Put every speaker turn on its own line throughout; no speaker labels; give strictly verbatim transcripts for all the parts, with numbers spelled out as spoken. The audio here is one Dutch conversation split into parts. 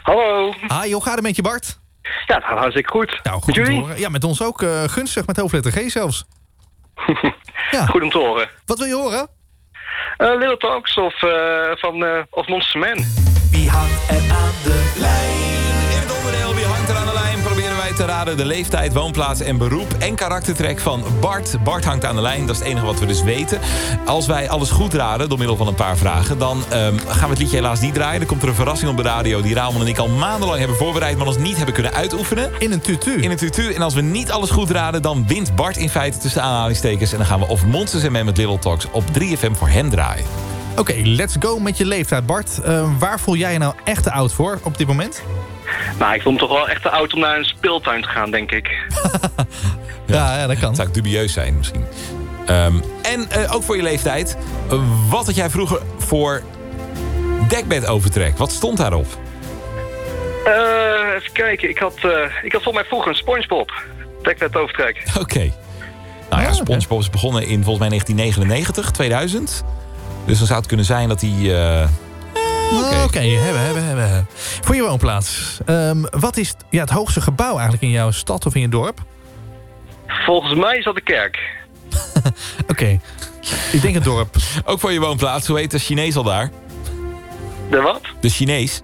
Hallo.
Hi, hoe gaat het met je, Bart?
Ja, dat gaat hartstikke goed.
Nou, goed
Met
om te
jullie?
horen. Ja, met ons ook uh, gunstig, met hoofdletter G zelfs. Ja.
Goed om te horen.
Wat wil je horen?
Uh, Little Talks of, uh, van, uh, of Monster Man.
Wie hangt er aan de lijn? In het onderdeel Wie hangt er aan de lijn proberen wij te raden de leeftijd, woonplaats en beroep en karaktertrek van Bart. Bart hangt aan de lijn, dat is het enige wat we dus weten. Als wij alles goed raden door middel van een paar vragen, dan um, gaan we het liedje helaas niet draaien. Er komt er een verrassing op de radio die Ramon en ik al maandenlang hebben voorbereid, maar ons niet hebben kunnen uitoefenen.
In een tutu.
In een tutu. En als we niet alles goed raden, dan wint Bart in feite tussen aanhalingstekens. En dan gaan we of Monsters en Men met Little Talks op drie F M voor hem draaien.
Oké, okay, let's go met je leeftijd, Bart. Uh, waar voel jij je nou echt te oud voor op dit moment?
Nou, ik voel me toch wel echt te oud om naar een speeltuin te gaan, denk ik.
ja, ja, dat kan.
Dat zou dubieus zijn misschien. Um, en uh, ook voor je leeftijd. Uh, wat had jij vroeger voor dekbedovertrek? Wat stond daarop?
Uh, even kijken. Ik had, uh, ik had volgens mij vroeger een SpongeBob dekbedovertrek.
Oké. Okay. Nou ja,
oh,
SpongeBob is begonnen in volgens mij negentien negenennegentig, tweeduizend. Dus dan zou het kunnen zijn dat hij... Uh... Eh,
Oké, okay. okay, hebben, hebben, hebben. Voor je woonplaats. Um, wat is ja, het hoogste gebouw eigenlijk in jouw stad of in je dorp?
Volgens mij is dat de kerk.
Oké, okay. Ik denk het dorp.
Ook voor je woonplaats. Hoe heet de Chinees al daar?
De wat?
De Chinees.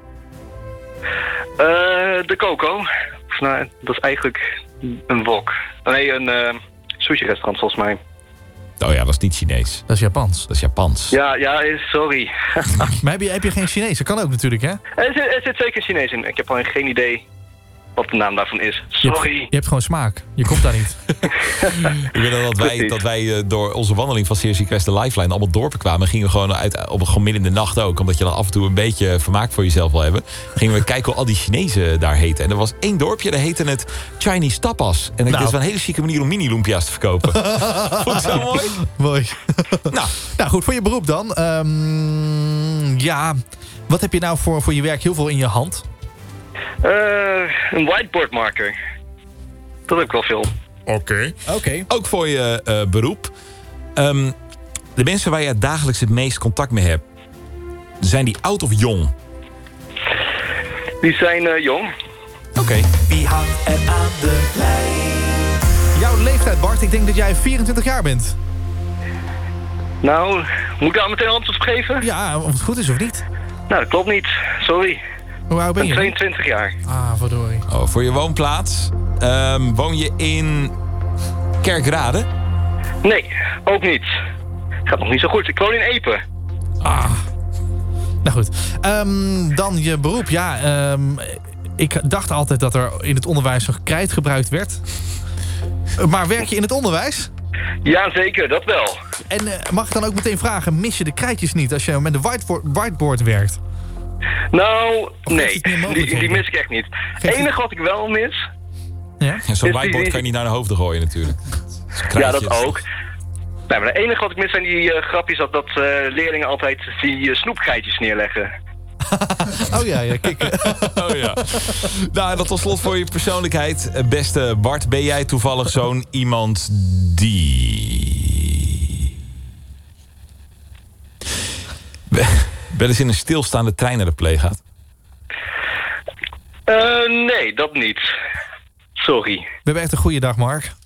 Uh, de Coco. Of, nou, dat is eigenlijk een wok. Nee, een uh, sushi-restaurant volgens mij.
Oh ja, dat is niet Chinees.
Dat is Japans.
Dat is Japans.
Ja, ja, sorry.
Maar heb je, heb je geen Chinees? Dat kan ook natuurlijk, hè?
Er zit, er zit zeker Chinees in. Ik heb alleen geen idee wat de naam daarvan is. Sorry.
Je hebt, je hebt gewoon smaak. Je komt daar niet.
Ik weet dat wij, dat wij door onze wandeling van Seriously Quest de Lifeline allemaal dorpen kwamen. Gingen we gewoon uit, op gewoon midden in de nacht ook. Omdat je dan af en toe een beetje vermaak voor jezelf wil hebben. Gingen we kijken hoe al die Chinezen daar heten. En er was één dorpje, dat heette het Chinese Tapas. En dat
nou.
is wel een hele chique manier om mini-lumpia's te verkopen. Vond ik zo mooi.
Mooi.
nou.
nou goed, voor je beroep dan. Um, ja, wat heb je nou voor, voor je werk heel veel in je hand?
Uh, een whiteboard marker. Dat heb ik wel veel.
Oké. Okay.
Okay.
Ook voor je uh, beroep. Um, de mensen waar je dagelijks het meest contact mee hebt, zijn die oud of jong?
Die zijn uh, jong.
Oké. Okay.
Wie hangt er aan de lijn?
Jouw leeftijd, Bart, ik denk dat jij vierentwintig jaar bent.
Nou, moet ik daar meteen antwoord op geven?
Ja, of het goed is of niet.
Nou, dat klopt niet. Sorry.
Hoe oud ben je?
tweeëntwintig jaar.
Ah, verdorie.
Oh, voor je woonplaats. Um, woon je in Kerkrade?
Nee, ook niet. Gaat nog niet zo goed. Ik woon in Epe.
Ah. Nou goed. Um, dan je beroep. Ja, um, ik dacht altijd dat er in het onderwijs nog krijt gebruikt werd. Maar werk je in het onderwijs?
Ja, zeker. Dat wel.
En uh, mag ik dan ook meteen vragen, mis je de krijtjes niet als je met een whiteboard, whiteboard werkt?
Nou, nee. Die, die mis ik echt niet. Het enige
het...
wat ik wel mis...
Ja? Ja, zo'n whiteboard die... kan je niet naar de hoofden gooien natuurlijk.
Ja, dat ook. Nee, maar het enige wat ik mis zijn die uh, grapjes dat, dat uh, leerlingen altijd die uh, snoepgeitjes neerleggen.
oh ja, ja, kikken.
oh ja. Nou, dat tot slot voor je persoonlijkheid. Beste Bart, ben jij toevallig zo'n iemand die... wel eens in een stilstaande trein naar de play gaat?
Uh, nee, dat niet. Sorry.
We hebben echt een goede dag, Mark.